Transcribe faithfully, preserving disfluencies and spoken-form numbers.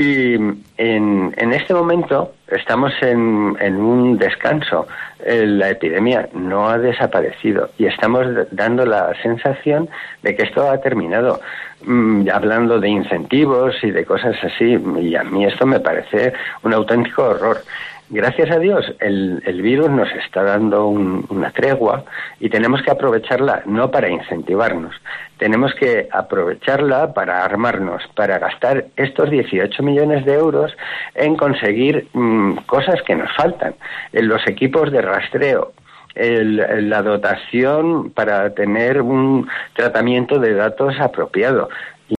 Y en, en este momento estamos en, en un descanso. La epidemia no ha desaparecido y estamos dando la sensación de que esto ha terminado. Mm, hablando de incentivos y de cosas así, y a mí esto me parece un auténtico horror. Gracias a Dios, el, el virus nos está dando un, una tregua y tenemos que aprovecharla no para incentivarnos, tenemos que aprovecharla para armarnos, para gastar estos dieciocho millones de euros en conseguir mmm, cosas que nos faltan, en los equipos de rastreo, el, la dotación para tener un tratamiento de datos apropiado,